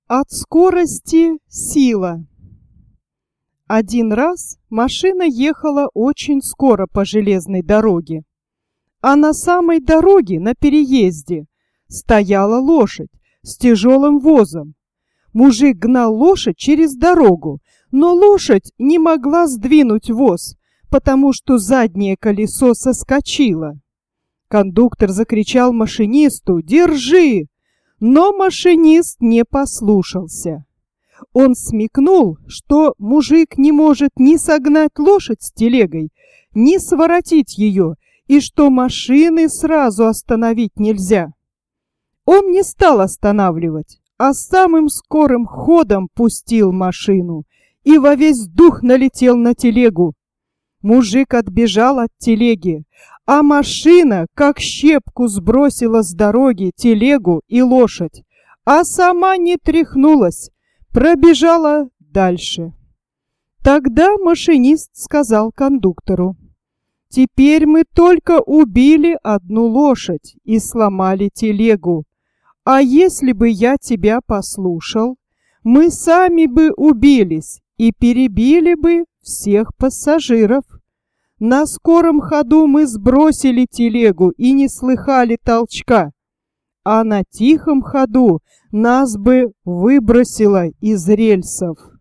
От скорости сила. Один раз машина ехала очень скоро по железной дороге, а на самой дороге, на переезде, стояла лошадь с тяжелым возом. Мужик гнал лошадь через дорогу, но лошадь не могла сдвинуть воз, потому что заднее колесо соскочило. Кондуктор закричал машинисту: «Держи!» Но машинист не послушался. Он смекнул, что мужик не может ни согнать лошадь с телегой, ни своротить ее, и что машины сразу остановить нельзя. Он не стал останавливать, а самым скорым ходом пустил машину и во весь дух налетел на телегу. Мужик отбежал от телеги, а машина, как щепку, сбросила с дороги телегу и лошадь, а сама не тряхнулась, пробежала дальше. Тогда машинист сказал кондуктору: «Теперь мы только убили одну лошадь и сломали телегу, а если бы я тебя послушал, мы сами бы убились и перебили бы всех пассажиров. На скором ходу мы сбросили телегу и не слыхали толчка, а на тихом ходу нас бы выбросило из рельсов».